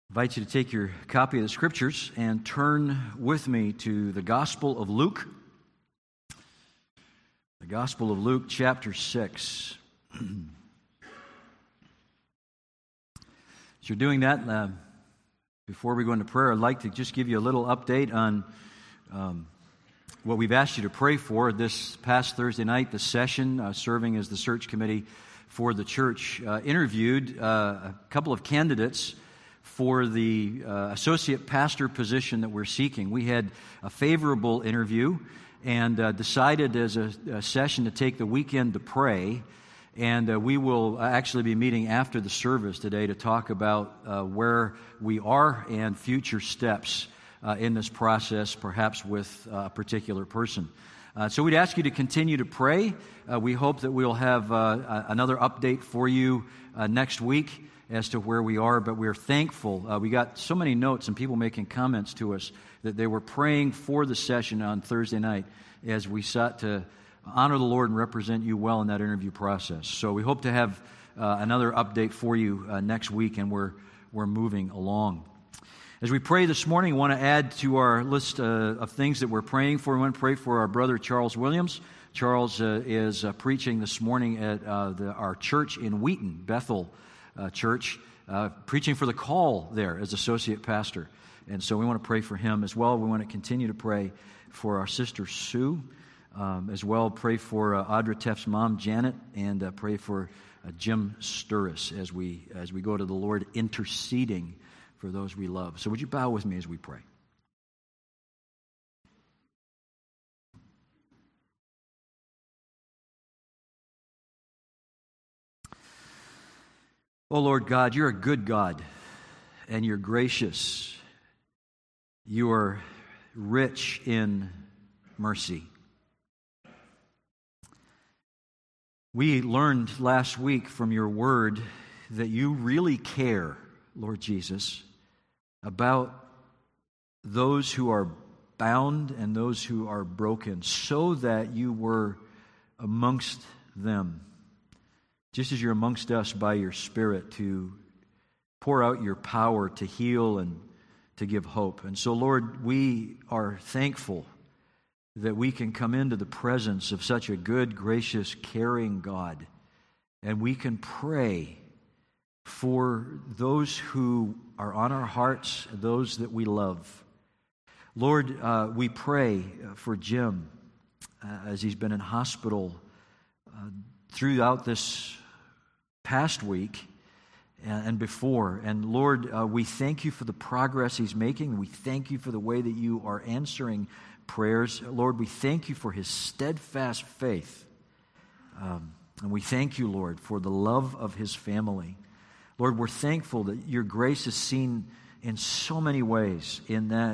invite you to take your copy of the Scriptures and turn with me to the Gospel of Luke. The Gospel of Luke, chapter 6. As you're doing that, before we go into prayer, I'd like to just give you a little update on what we've asked you to pray for. This past Thursday night, the session, serving as the search committee for the church, interviewed a couple of candidates for the associate pastor position that we're seeking. We had a favorable interview and decided as a session to take the weekend to pray. And we will actually be meeting after the service today to talk about where we are and future steps in this process, perhaps with a particular person. So we'd ask you to continue to pray. We hope that we'll have another update for you next week as to where we are, but we're thankful. We got so many notes and people making comments to us that they were praying for the session on Thursday night as we sought to honor the Lord and represent you well in that interview process. So we hope to have another update for you next week, and we're moving along. As we pray this morning, I want to add to our list of things that we're praying for. We want to pray for our brother Charles Williams. Charles is preaching this morning at our church in Wheaton, Bethel Church, preaching for the call there as associate pastor. And so we want to pray for him as well. We want to continue to pray for our sister Sue as well. Pray for Audra Teff's mom, Janet, and pray for Jim Sturris as we go to the Lord, interceding for those we love. So would you bow with me as we pray? Oh, Lord God, you're a good God, and you're gracious. You are rich in mercy. We learned last week from your word that you really care, Lord Jesus, about those who are bound and those who are broken, so that you were amongst them, just as you're amongst us by your Spirit to pour out your power to heal and to give hope. And so, Lord, we are thankful that we can come into the presence of such a good, gracious, caring God, and we can pray for those who are on our hearts, those that we love. Lord, we pray for Jim as he's been in hospital throughout this past week and before. And Lord, we thank you for the progress he's making. We thank you for the way that you are answering prayers. Lord, we thank you for his steadfast faith. And we thank you, Lord, for the love of his family. Lord, we're thankful that your grace is seen in so many ways in that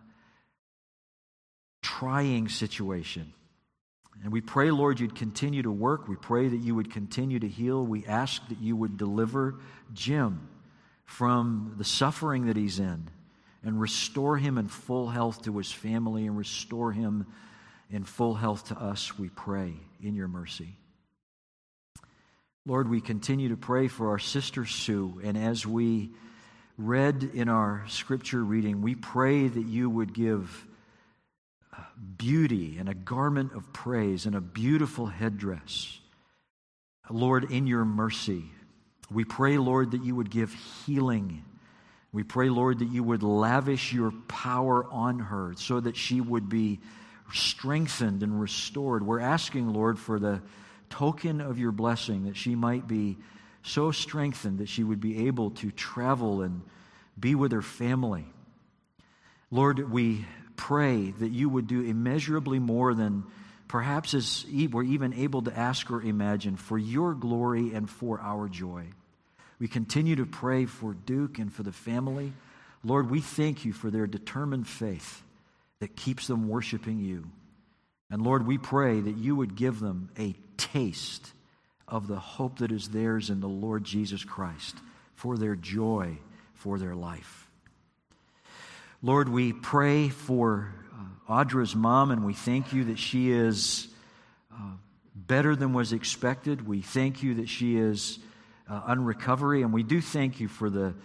trying situation. And we pray, Lord, you'd continue to work. We pray that you would continue to heal. We ask that you would deliver Jim from the suffering that he's in and restore him in full health to his family and restore him in full health to us, we pray, in your mercy. Lord, we continue to pray for our sister Sue, and as we read in our scripture reading, we pray that you would give beauty and a garment of praise and a beautiful headdress. Lord, in your mercy, we pray, Lord, that you would give healing. We pray, Lord, that you would lavish your power on her so that she would be strengthened and restored. We're asking, Lord, for the token of your blessing, that she might be so strengthened that she would be able to travel and be with her family. Lord, we pray that you would do immeasurably more than perhaps as we're even able to ask or imagine, for your glory and for our joy. We continue to pray for Duke and for the family. Lord, we thank you for their determined faith that keeps them worshiping you. And Lord, we pray that you would give them a taste of the hope that is theirs in the Lord Jesus Christ, for their joy, for their life. Lord, we pray for Audra's mom, and we thank you that she is better than was expected. We thank you that she is on recovery, and we do thank you for the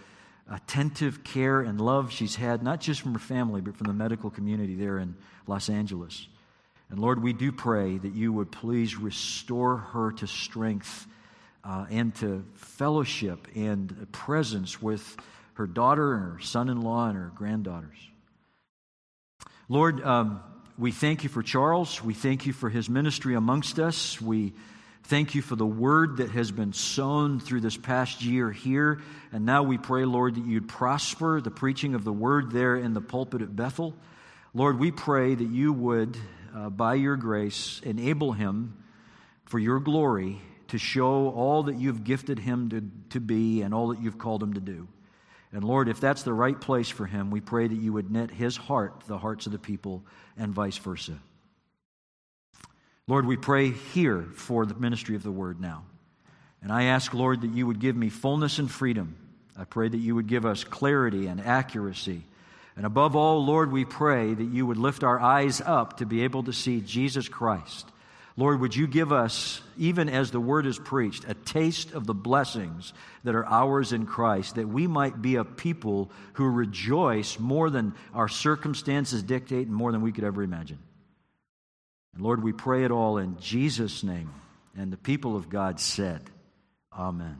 attentive care and love she's had, not just from her family, but from the medical community there in Los Angeles. And Lord, we do pray that you would please restore her to strength and to fellowship and presence with her daughter and her son-in-law and her granddaughters. Lord, we thank you for Charles. We thank you for his ministry amongst us. We thank you for the word that has been sown through this past year here. And now we pray, Lord, that you'd prosper the preaching of the word there in the pulpit at Bethel. Lord, we pray that you would, by your grace, enable him for your glory to show all that you've gifted him to be and all that you've called him to do. And Lord, if that's the right place for him, we pray that you would knit his heart to the hearts of the people and vice versa. Lord, we pray here for the ministry of the word now. And I ask, Lord, that you would give me fullness and freedom. I pray that you would give us clarity and accuracy. And above all, Lord, we pray that you would lift our eyes up to be able to see Jesus Christ. Lord, would you give us, even as the word is preached, a taste of the blessings that are ours in Christ, that we might be a people who rejoice more than our circumstances dictate and more than we could ever imagine. And Lord, we pray it all in Jesus' name. And the people of God said, Amen.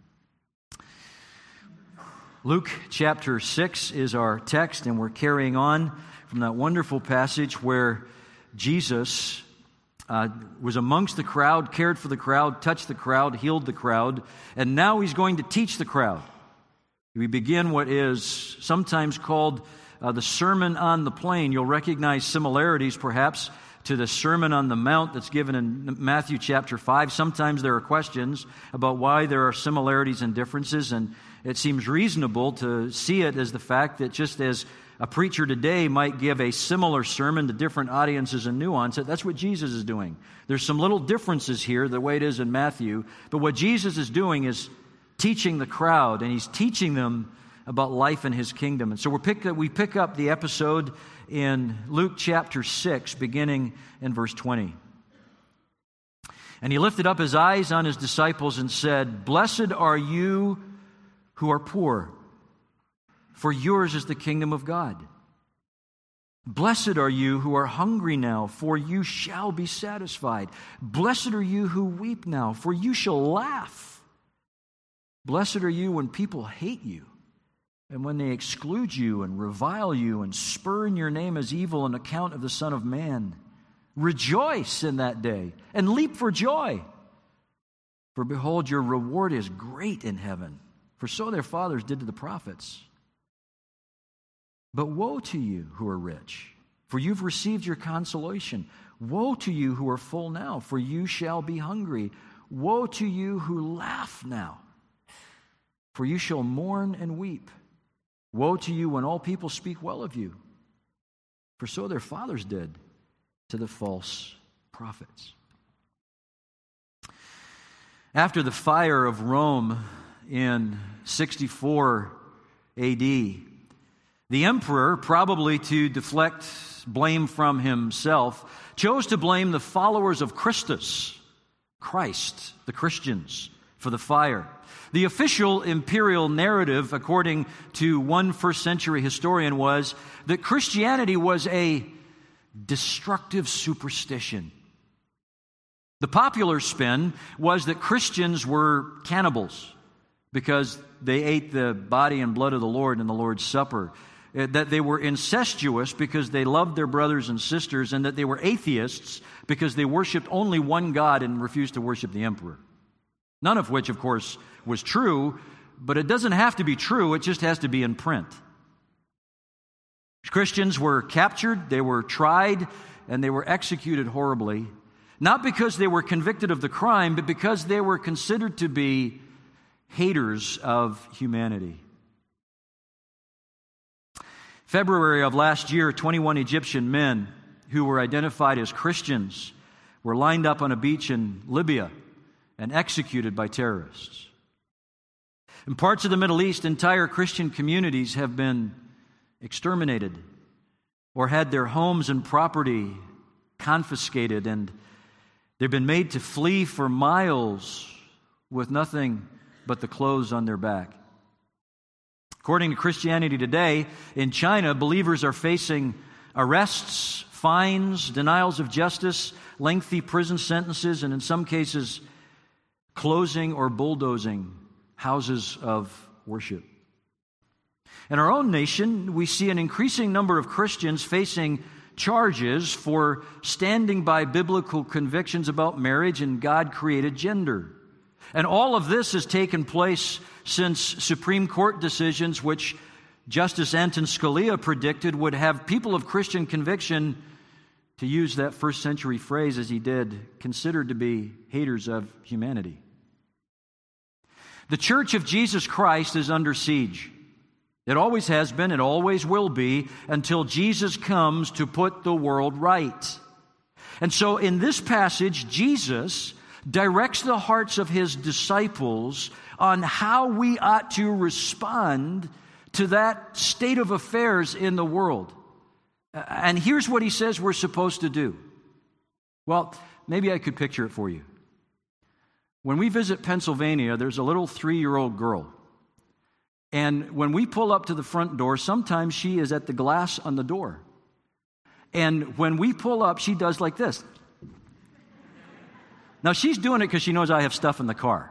Luke chapter 6 is our text, and we're carrying on from that wonderful passage where Jesus was amongst the crowd, cared for the crowd, touched the crowd, healed the crowd, and now he's going to teach the crowd. We begin what is sometimes called the Sermon on the Plain. You'll recognize similarities, perhaps, to the Sermon on the Mount that's given in Matthew chapter 5. Sometimes there are questions about why there are similarities and differences, and it seems reasonable to see it as the fact that just as a preacher today might give a similar sermon to different audiences and nuance, that's what Jesus is doing. There's some little differences here, the way it is in Matthew, but what Jesus is doing is teaching the crowd, and he's teaching them about life in his kingdom. And so we pick up the episode in Luke chapter 6, beginning in verse 20. And he lifted up his eyes on his disciples and said, "Blessed are you who are poor, for yours is the kingdom of God. Blessed are you who are hungry now, for you shall be satisfied. Blessed are you who weep now, for you shall laugh. Blessed are you when people hate you, and when they exclude you and revile you and spurn your name as evil on account of the Son of Man. Rejoice in that day and leap for joy. For behold, your reward is great in heaven, for so their fathers did to the prophets. But woe to you who are rich, for you've received your consolation. Woe to you who are full now, for you shall be hungry. Woe to you who laugh now, for you shall mourn and weep. Woe to you when all people speak well of you, for so their fathers did to the false prophets." After the fire of Rome in 64 AD, the emperor, probably to deflect blame from himself, chose to blame the followers of Christus, Christ, the Christians, for the fire. The official imperial narrative, according to one first-century historian, was that Christianity was a destructive superstition. The popular spin was that Christians were cannibals because they ate the body and blood of the Lord in the Lord's Supper. That they were incestuous because they loved their brothers and sisters, and that they were atheists because they worshiped only one God and refused to worship the emperor. None of which, of course, was true, but it doesn't have to be true, it just has to be in print. Christians were captured, they were tried, and they were executed horribly, not because they were convicted of the crime, but because they were considered to be haters of humanity. February of last year, 21 Egyptian men who were identified as Christians were lined up on a beach in Libya and executed by terrorists. In parts of the Middle East, entire Christian communities have been exterminated or had their homes and property confiscated, and they've been made to flee for miles with nothing but the clothes on their back. According to Christianity Today, in China, believers are facing arrests, fines, denials of justice, lengthy prison sentences, and in some cases, closing or bulldozing houses of worship. In our own nation, we see an increasing number of Christians facing charges for standing by biblical convictions about marriage and God-created gender. And all of this has taken place since Supreme Court decisions which Justice Anton Scalia predicted would have people of Christian conviction, to use that first century phrase as he did, considered to be haters of humanity. The Church of Jesus Christ is under siege. It always has been, it always will be, until Jesus comes to put the world right. And so in this passage, Jesus directs the hearts of His disciples on how we ought to respond to that state of affairs in the world. And here's what He says we're supposed to do. Well, maybe I could picture it for you. When we visit Pennsylvania, there's a little 3-year-old girl. And when we pull up to the front door, sometimes she is at the glass on the door. And when we pull up, she does like this. Now, she's doing it because she knows I have stuff in the car.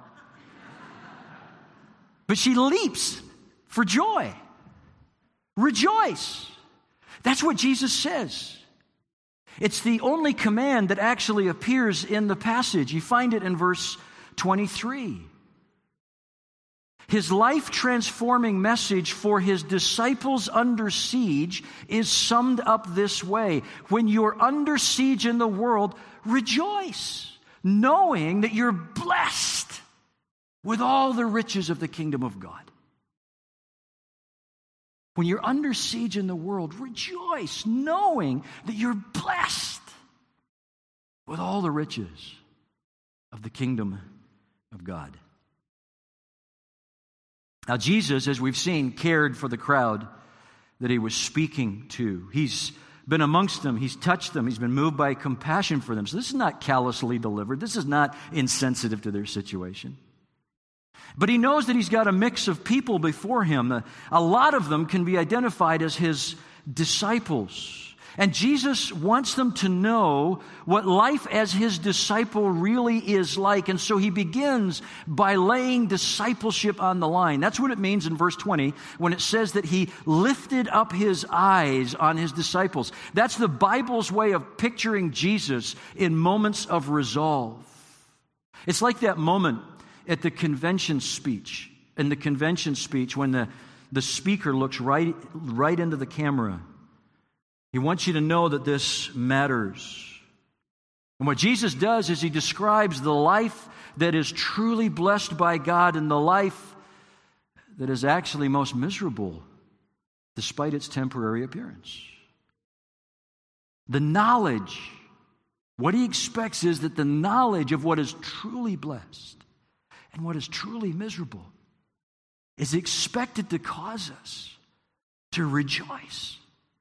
But she leaps for joy. Rejoice. That's what Jesus says. It's the only command that actually appears in the passage. You find it in verse 23. His life-transforming message for His disciples under siege is summed up this way. When you're under siege in the world, rejoice, knowing that you're blessed with all the riches of the kingdom of God. When you're under siege in the world, rejoice, knowing that you're blessed with all the riches of the kingdom of God. Now, Jesus, as we've seen, cared for the crowd that He was speaking to. He's been amongst them. He's touched them. He's been moved by compassion for them. So this is not callously delivered. This is not insensitive to their situation. But He knows that He's got a mix of people before Him. A lot of them can be identified as His disciples. And Jesus wants them to know what life as His disciple really is like. And so He begins by laying discipleship on the line. That's what it means in verse 20 when it says that He lifted up His eyes on His disciples. That's the Bible's way of picturing Jesus in moments of resolve. It's like that moment at the convention speech. In the convention speech when the speaker looks right into the camera. He wants you to know that this matters. And what Jesus does is He describes the life that is truly blessed by God and the life that is actually most miserable despite its temporary appearance. The knowledge, what He expects is that the knowledge of what is truly blessed and what is truly miserable is expected to cause us to rejoice.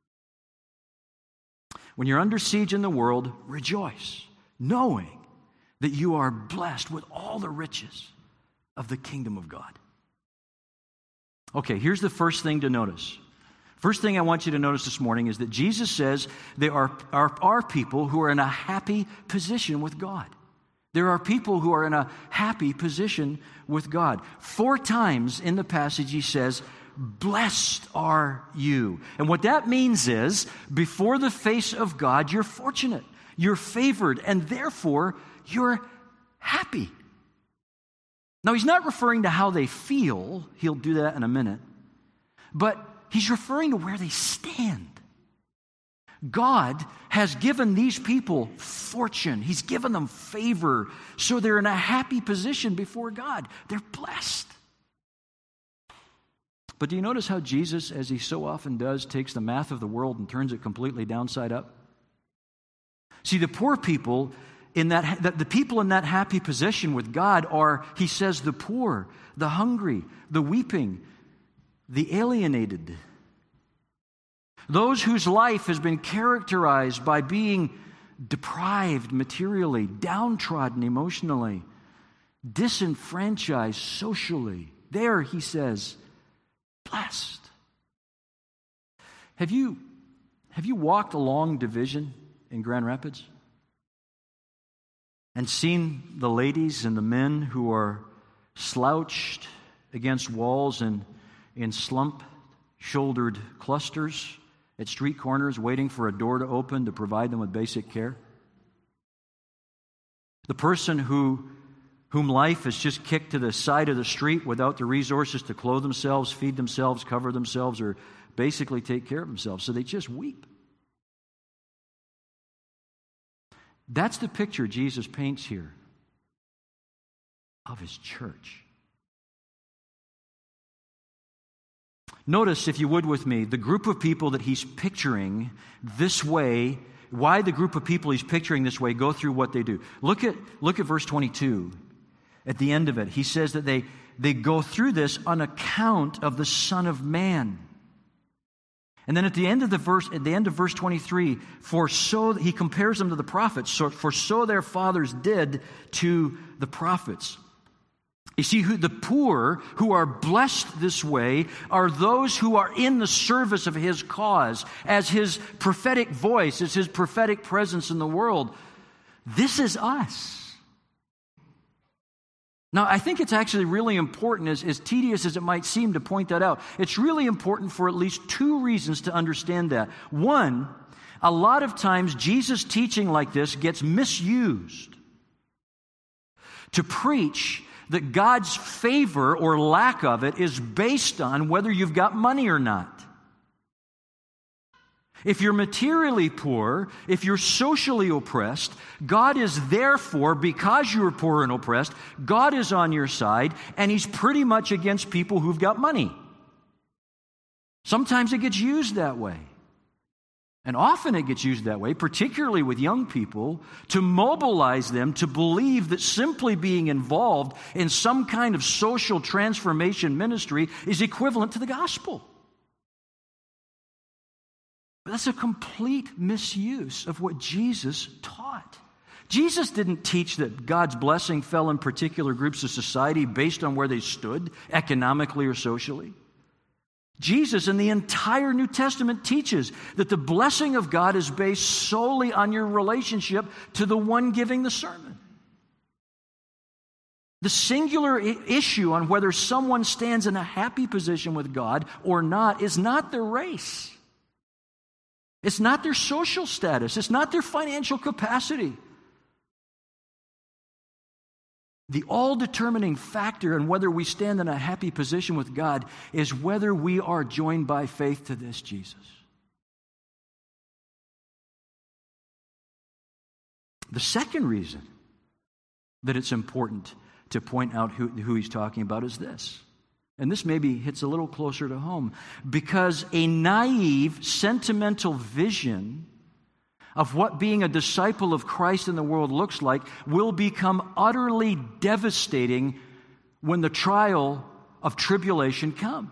When you're under siege in the world, rejoice, knowing that you are blessed with all the riches of the kingdom of God. Okay, here's the first thing to notice. First thing I want you to notice this morning is that Jesus says there are people who are in a happy position with God. There are people who are in a happy position with God. 4 times in the passage He says, blessed are you. And what that means is, before the face of God, you're fortunate, you're favored, and therefore you're happy. Now, He's not referring to how they feel. He'll do that in a minute. But He's referring to where they stand. God has given these people fortune. He's given them favor. So they're in a happy position before God. They're blessed. But do you notice how Jesus, as He so often does, takes the math of the world and turns it completely downside up? See, the poor people the people in that happy position with God are, He says, the poor, the hungry, the weeping, the alienated. Those whose life has been characterized by being deprived materially, downtrodden emotionally, disenfranchised socially. There, He says, blessed. Have you walked along Division in Grand Rapids and seen the ladies and the men who are slouched against walls and in slump-shouldered clusters at street corners waiting for a door to open to provide them with basic care? The person whom life has just kicked to the side of the street without the resources to clothe themselves, feed themselves, cover themselves, or basically take care of themselves. So they just weep. That's the picture Jesus paints here of His church. Notice, if you would with me, the group of people that He's picturing this way. Why the group of people He's picturing this way go through what they do. Look at verse 22. At the end of it, He says that they go through this on account of the Son of Man. And then at the end of verse 23, for so He compares them to the prophets. For so their fathers did to the prophets. You see, the poor who are blessed this way are those who are in the service of His cause, as His prophetic voice, as His prophetic presence in the world. This is us. Now, I think it's actually really important, as tedious as it might seem to point that out. It's really important for at least two reasons to understand that. One, a lot of times Jesus' teaching like this gets misused to preach that God's favor or lack of it is based on whether you've got money or not. If you're materially poor, if you're socially oppressed, God is therefore, because you're poor and oppressed, God is on your side, and He's pretty much against people who've got money. Sometimes it gets used that way. And often it gets used that way, particularly with young people, to mobilize them to believe that simply being involved in some kind of social transformation ministry is equivalent to the gospel. But that's a complete misuse of what Jesus taught. Jesus didn't teach that God's blessing fell in particular groups of society based on where they stood economically or socially. Jesus in the entire New Testament teaches that the blessing of God is based solely on your relationship to the one giving the sermon. The singular issue on whether someone stands in a happy position with God or not is not their race. It's not their social status. It's not their financial capacity. The all-determining factor in whether we stand in a happy position with God is whether we are joined by faith to this Jesus. The second reason that it's important to point out who he's talking about is this. And this maybe hits a little closer to home. Because a naive, sentimental vision of what being a disciple of Christ in the world looks like will become utterly devastating when the trial of tribulation comes.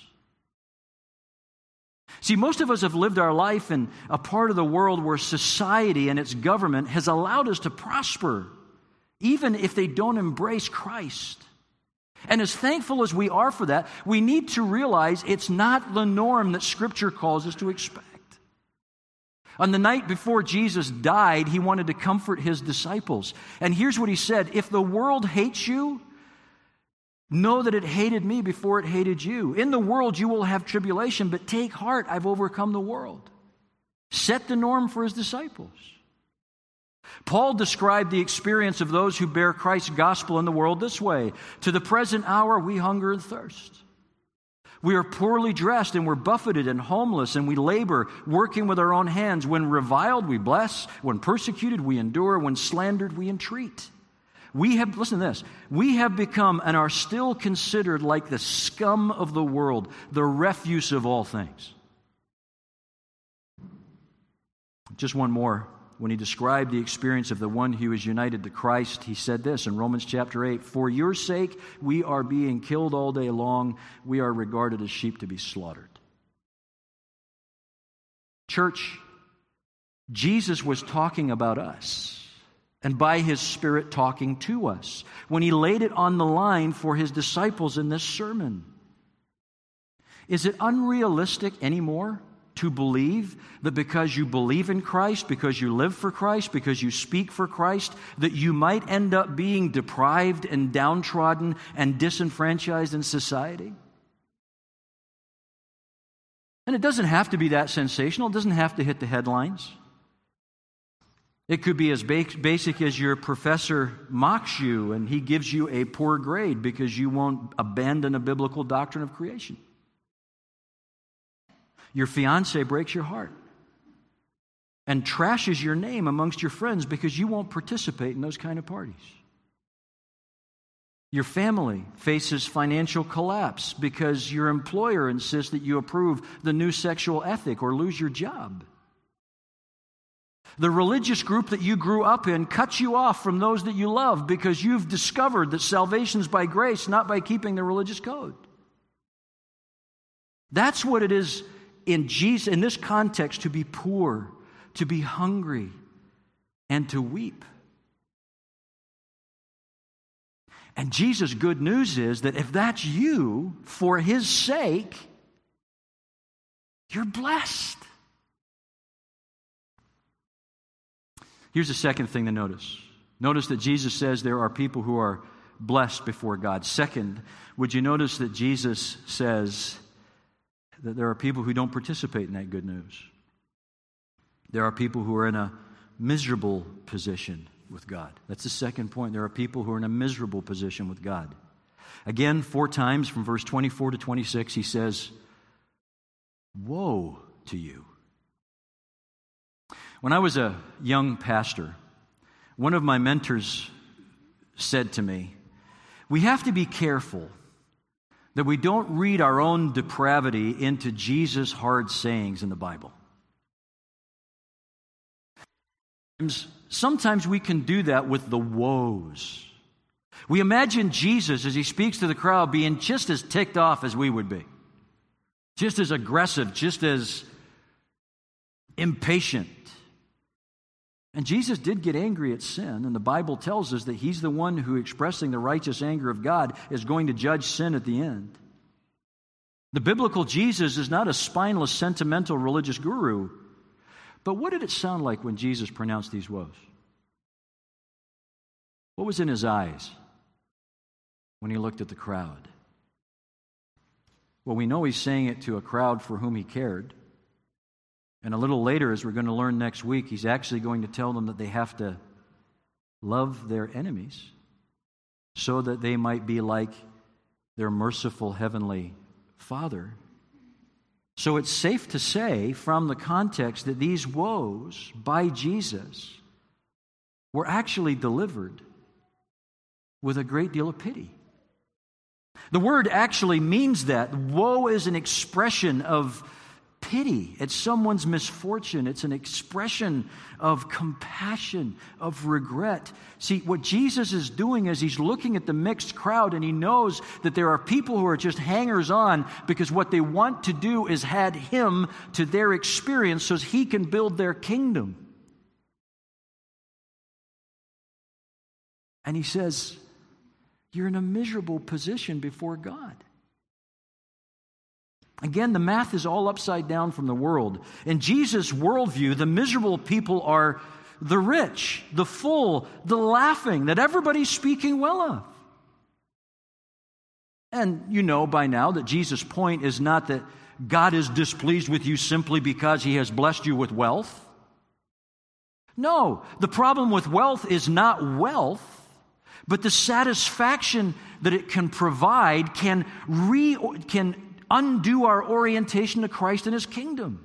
See, most of us have lived our life in a part of the world where society and its government has allowed us to prosper, even if they don't embrace Christ. And as thankful as we are for that, we need to realize it's not the norm that Scripture calls us to expect. On the night before Jesus died, He wanted to comfort His disciples. And here's what He said: if the world hates you, know that it hated me before it hated you. In the world you will have tribulation, but take heart, I've overcome the world. Set the norm for His disciples. Paul described the experience of those who bear Christ's gospel in the world this way: to the present hour we hunger and thirst. We are poorly dressed and we're buffeted and homeless, and we labor, working with our own hands. When reviled, we bless. When persecuted, we endure. When slandered, we entreat. Listen to this, we have become and are still considered like the scum of the world, the refuse of all things. Just one more. When he described the experience of the one who is united to Christ, he said this in Romans chapter 8, "For your sake we are being killed all day long. We are regarded as sheep to be slaughtered." Church, Jesus was talking about us, and by His Spirit talking to us, when He laid it on the line for His disciples in this sermon. Is it unrealistic anymore to believe that because you believe in Christ, because you live for Christ, because you speak for Christ, that you might end up being deprived and downtrodden and disenfranchised in society? And it doesn't have to be that sensational. It doesn't have to hit the headlines. It could be as basic as your professor mocks you and he gives you a poor grade because you won't abandon a biblical doctrine of creation. Your fiance breaks your heart and trashes your name amongst your friends because you won't participate in those kind of parties. Your family faces financial collapse because your employer insists that you approve the new sexual ethic or lose your job. The religious group that you grew up in cuts you off from those that you love because you've discovered that salvation is by grace, not by keeping the religious code. That's what it is in Jesus, in this context, to be poor, to be hungry, and to weep. And Jesus' good news is that if that's you, for His sake, you're blessed. Here's the second thing to notice. Notice that Jesus says there are people who are blessed before God. Second, would you notice that Jesus says that there are people who don't participate in that good news? There are people who are in a miserable position with God. That's the second point. There are people who are in a miserable position with God. Again, 4 times from verse 24 to 26, he says, "Woe to you." When I was a young pastor, one of my mentors said to me, "We have to be careful that we don't read our own depravity into Jesus' hard sayings in the Bible. Sometimes we can do that with the woes. We imagine Jesus, as he speaks to the crowd, being just as ticked off as we would be, just as aggressive, just as impatient. And Jesus did get angry at sin, and the Bible tells us that he's the one who, expressing the righteous anger of God, is going to judge sin at the end. The biblical Jesus is not a spineless, sentimental religious guru. But what did it sound like when Jesus pronounced these woes? What was in his eyes when he looked at the crowd? Well, we know he's saying it to a crowd for whom he cared. And a little later, as we're going to learn next week, he's actually going to tell them that they have to love their enemies so that they might be like their merciful heavenly Father. So it's safe to say from the context that these woes by Jesus were actually delivered with a great deal of pity. The word actually means that. Woe is an expression of pity. It's someone's misfortune. It's an expression of compassion, of regret. See, what Jesus is doing is he's looking at the mixed crowd and he knows that there are people who are just hangers-on because what they want to do is add him to their experience so he can build their kingdom. And he says, you're in a miserable position before God. Again, the math is all upside down from the world. In Jesus' worldview, the miserable people are the rich, the full, the laughing, that everybody's speaking well of. And you know by now that Jesus' point is not that God is displeased with you simply because he has blessed you with wealth. No, the problem with wealth is not wealth, but the satisfaction that it can provide can undo our orientation to Christ and his kingdom.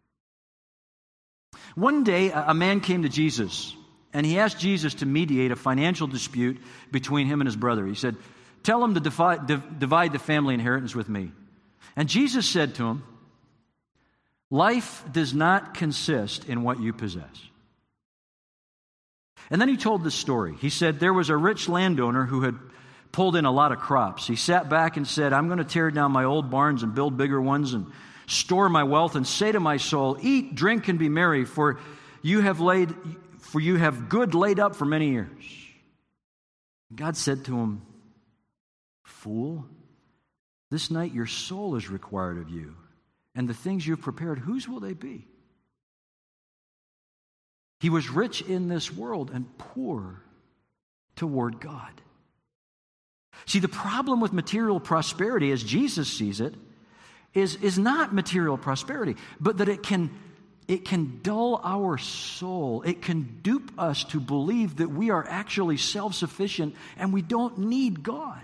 One day, a man came to Jesus, and he asked Jesus to mediate a financial dispute between him and his brother. He said, tell him to divide the family inheritance with me. And Jesus said to him, life does not consist in what you possess. And then he told this story. He said, there was a rich landowner who had pulled in a lot of crops. He sat back and said, I'm going to tear down my old barns and build bigger ones and store my wealth and say to my soul, eat, drink, and be merry, for you have good laid up for many years. God said to him, fool, This night your soul is required of you, and the things you've prepared, whose will they be? He was rich in this world and poor toward God. See, the problem with material prosperity, as Jesus sees it, is not material prosperity, but that it can dull our soul. It can dupe us to believe that we are actually self-sufficient and we don't need God.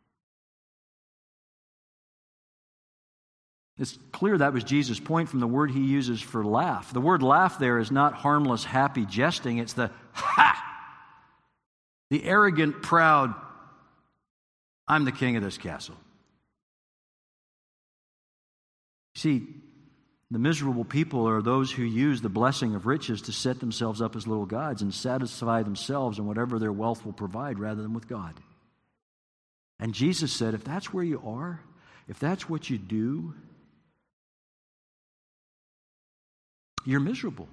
It's clear that was Jesus' point from the word he uses for laugh. The word laugh there is not harmless, happy jesting. It's the ha! The arrogant, proud, I'm the king of this castle. See, the miserable people are those who use the blessing of riches to set themselves up as little gods and satisfy themselves in whatever their wealth will provide rather than with God. And Jesus said, if that's where you are, if that's what you do, you're miserable.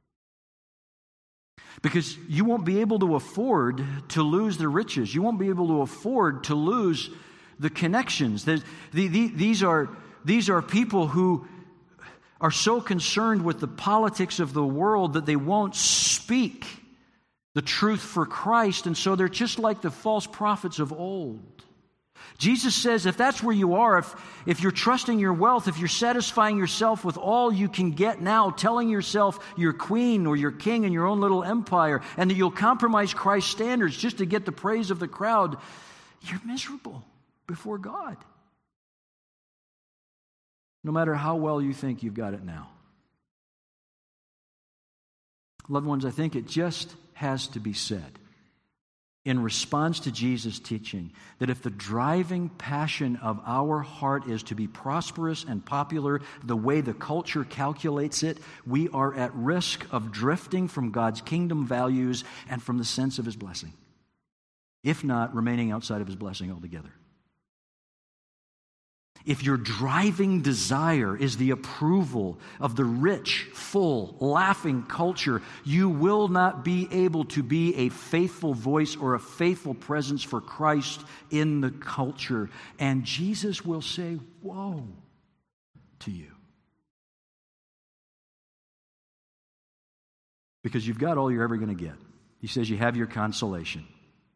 Because you won't be able to afford to lose the riches. You won't be able to afford to lose the connections. These are people who are so concerned with the politics of the world that they won't speak the truth for Christ, and so they're just like the false prophets of old. Jesus says if that's where you are, if you're trusting your wealth, if you're satisfying yourself with all you can get now, telling yourself you're queen or you're king in your own little empire, and that you'll compromise Christ's standards just to get the praise of the crowd, you're miserable before God. No matter how well you think you've got it now. Loved ones, I think it just has to be said in response to Jesus' teaching that if the driving passion of our heart is to be prosperous and popular the way the culture calculates it, we are at risk of drifting from God's kingdom values and from the sense of His blessing, if not remaining outside of His blessing altogether. If your driving desire is the approval of the rich, full, laughing culture, you will not be able to be a faithful voice or a faithful presence for Christ in the culture. And Jesus will say, woe to you. Because you've got all you're ever going to get. He says you have your consolation.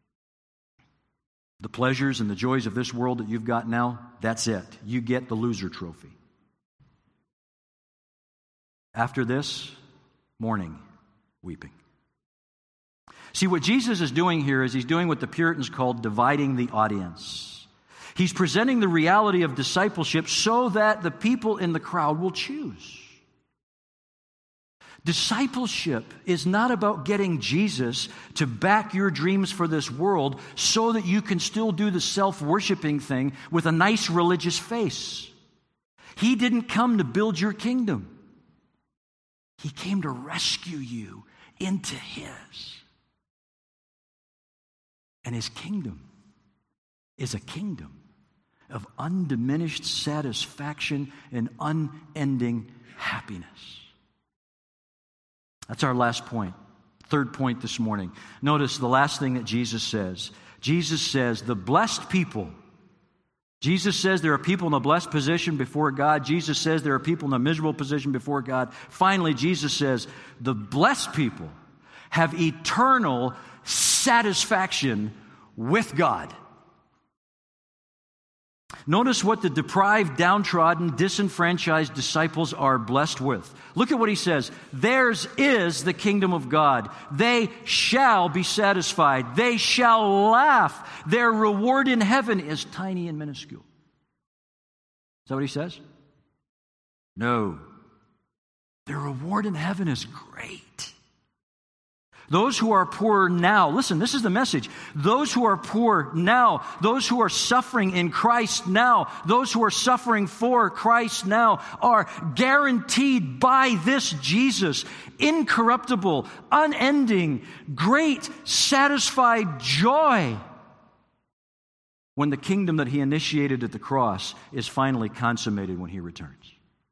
The pleasures and the joys of this world that you've got now, that's it. You get the loser trophy. After this, mourning, weeping. See, what Jesus is doing here is he's doing what the Puritans called dividing the audience. He's presenting the reality of discipleship so that the people in the crowd will choose. Discipleship is not about getting Jesus to back your dreams for this world so that you can still do the self-worshiping thing with a nice religious face. He didn't come to build your kingdom. He came to rescue you into His. And His kingdom is a kingdom of undiminished satisfaction and unending happiness. That's our last point. Third point this morning. Notice the last thing that Jesus says. Jesus says, the blessed people. Jesus says there are people in a blessed position before God. Jesus says there are people in a miserable position before God. Finally, Jesus says, the blessed people have eternal satisfaction with God. Notice what the deprived, downtrodden, disenfranchised disciples are blessed with. Look at what he says. Theirs is the kingdom of God. They shall be satisfied. They shall laugh. Their reward in heaven is tiny and minuscule. Is that what he says? No. Their reward in heaven is great. Those who are poor now, listen, this is the message. Those who are poor now, those who are suffering in Christ now, those who are suffering for Christ now are guaranteed by this Jesus incorruptible, unending, great, satisfied joy when the kingdom that He initiated at the cross is finally consummated when He returns.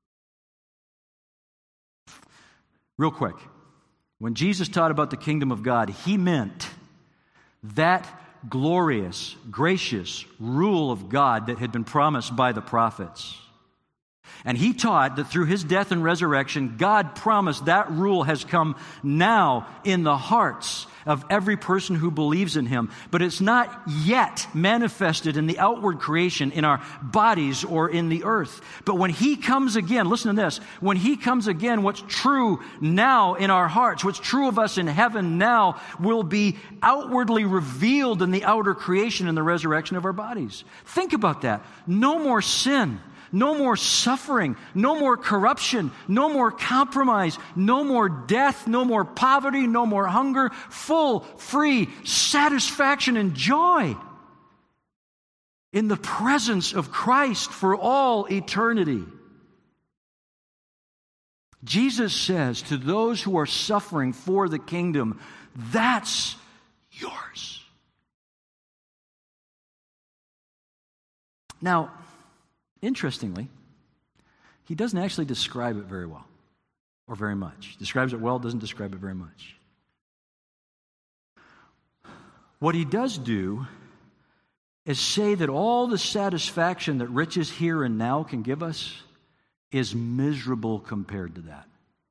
Real quick. When Jesus taught about the kingdom of God, He meant that glorious, gracious rule of God that had been promised by the prophets. And he taught that through his death and resurrection, God promised that rule has come now in the hearts of every person who believes in him. But it's not yet manifested in the outward creation, in our bodies or in the earth. But when he comes again, listen to this, when he comes again, what's true now in our hearts, what's true of us in heaven now, will be outwardly revealed in the outer creation in the resurrection of our bodies. Think about that. No more sin. No more suffering, no more corruption, no more compromise, no more death, no more poverty, no more hunger, full, free satisfaction and joy in the presence of Christ for all eternity. Jesus says to those who are suffering for the kingdom, that's yours. Now, interestingly, he doesn't actually describe it very well or very much. Describes it well, doesn't describe it very much. What he does do is say that all the satisfaction that riches here and now can give us is miserable compared to that.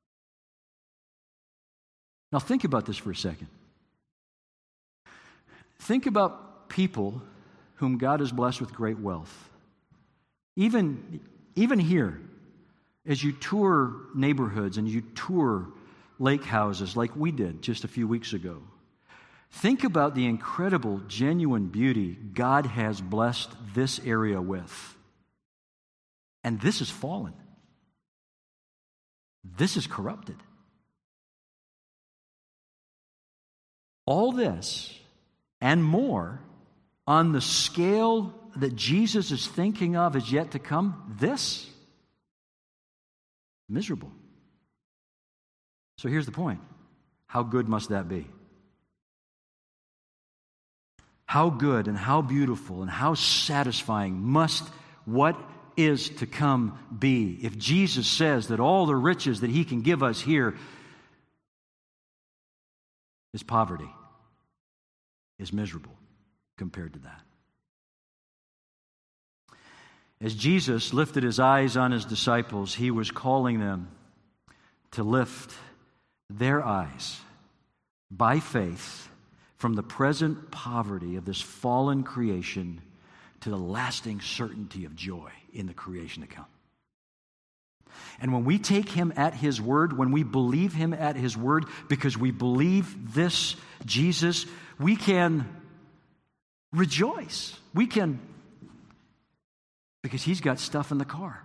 Now think about this for a second. Think about people whom God has blessed with great wealth. Even here, as you tour neighborhoods and you tour lake houses like we did just a few weeks ago, think about the incredible, genuine beauty God has blessed this area with. And this is fallen. This is corrupted. All this and more on the scale that Jesus is thinking of is yet to come, this, miserable. So here's the point. How good must that be? How good and how beautiful and how satisfying must what is to come be if Jesus says that all the riches that he can give us here is poverty, is miserable compared to that. As Jesus lifted his eyes on his disciples, he was calling them to lift their eyes by faith from the present poverty of this fallen creation to the lasting certainty of joy in the creation to come. And when we take him at his word, when we believe him at his word, because we believe this Jesus, we can rejoice. We can, because he's got stuff in the car.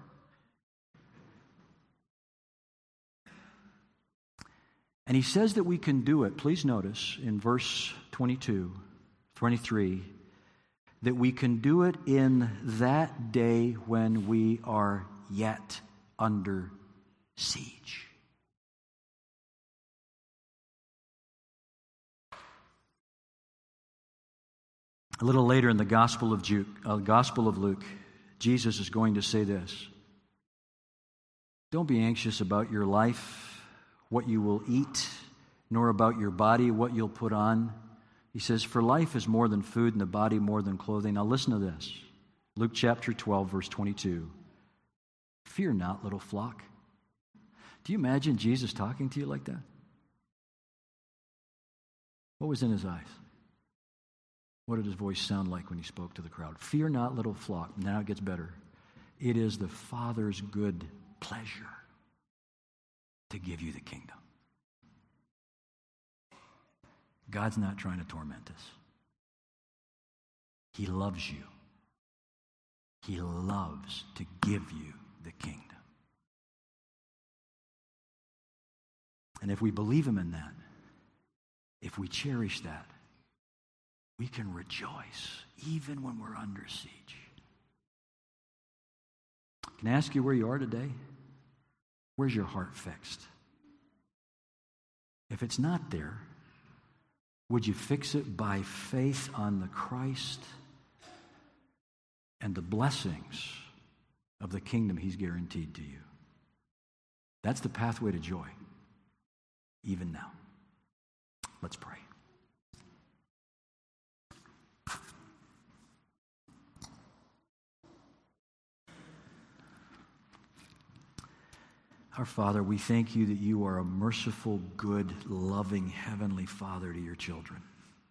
And he says that we can do it. Please notice in verse 22, 23, that we can do it in that day when we are yet under siege. A little later in the Gospel of Luke, Jesus is going to say this: don't be anxious about your life, what you will eat, nor about your body, what you'll put on. He says, for life is more than food and the body more than clothing. Now listen to this. Luke chapter 12, verse 22. Fear not, little flock. Do you imagine Jesus talking to you like that? What was in his eyes? What did his voice sound like when he spoke to the crowd? Fear not, little flock. Now it gets better. It is the Father's good pleasure to give you the kingdom. God's not trying to torment us. He loves you. He loves to give you the kingdom. And if we believe him in that, if we cherish that, we can rejoice even when we're under siege. Can I ask you where you are today? Where's your heart fixed? If it's not there, would you fix it by faith on the Christ and the blessings of the kingdom he's guaranteed to you? That's the pathway to joy, even now. Let's pray. Our Father, we thank you that you are a merciful, good, loving, heavenly Father to your children.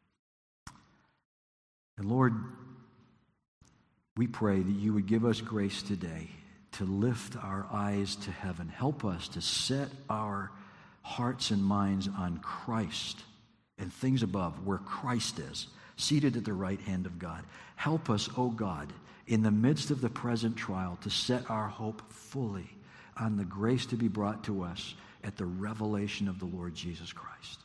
And Lord, we pray that you would give us grace today to lift our eyes to heaven. Help us to set our hearts and minds on Christ and things above, where Christ is, seated at the right hand of God. Help us, O God, in the midst of the present trial, to set our hope fully on the grace to be brought to us at the revelation of the Lord Jesus Christ.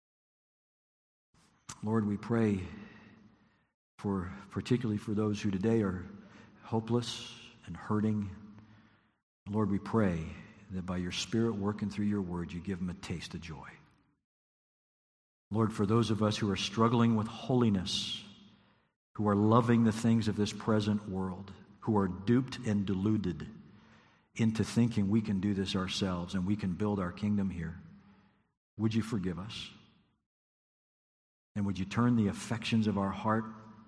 Lord, we pray particularly for those who today are hopeless and hurting. Lord, we pray that by your Spirit working through your word, you give them a taste of joy. Lord, for those of us who are struggling with holiness, who are loving the things of this present world, who are duped and deluded into thinking we can do this ourselves and we can build our kingdom here, would you forgive us? And would you turn the affections of our heart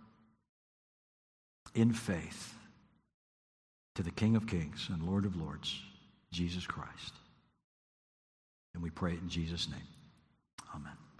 in faith to the King of Kings and Lord of Lords, Jesus Christ? And we pray it in Jesus' name. Amen.